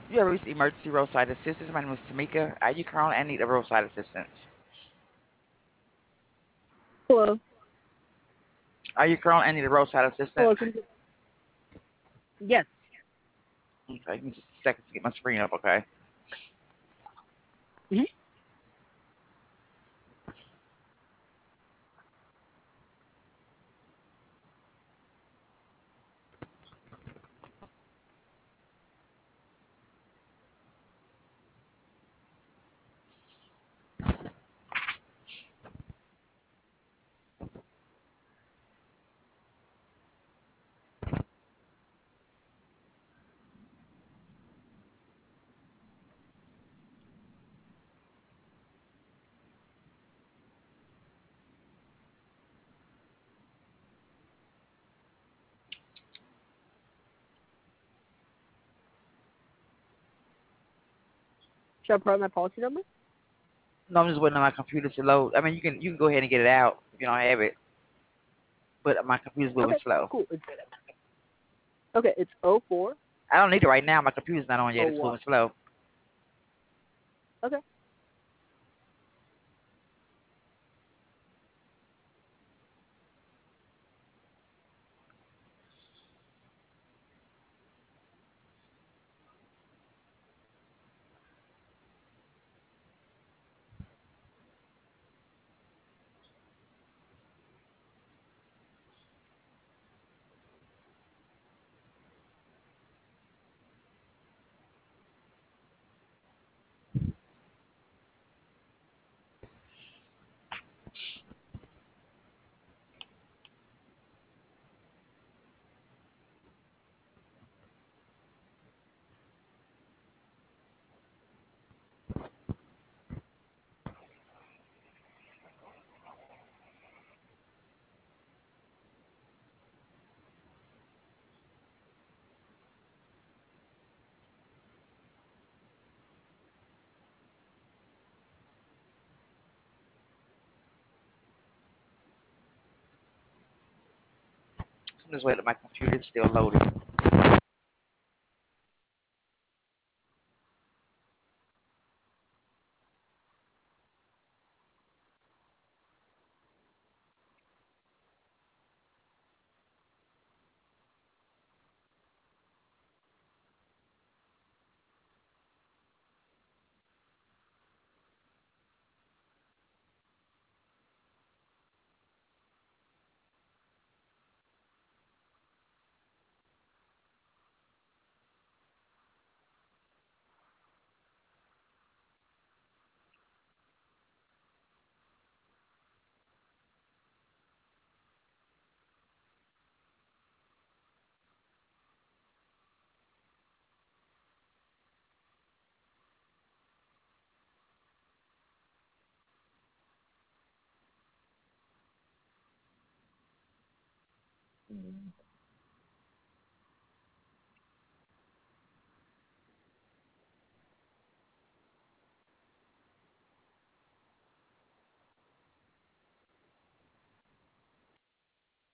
You ever reached emergency roadside assistance? My name is Tamika. Are you currently in need of roadside assistance? Hello. Are you currently in need of roadside Hello. assistance? Yes. Okay, give me just a second to get my screen up, okay? Mhm. Should I provide my policy number? No, I'm just waiting on my computer to load. I mean, you can go ahead and get it out if you don't have it, but my computer's moving Okay. slow. Cool. It's 04. I don't need it right now. My computer's not on yet. It's Oh, moving slow. okay. So I'm just waiting. My computer's still loading.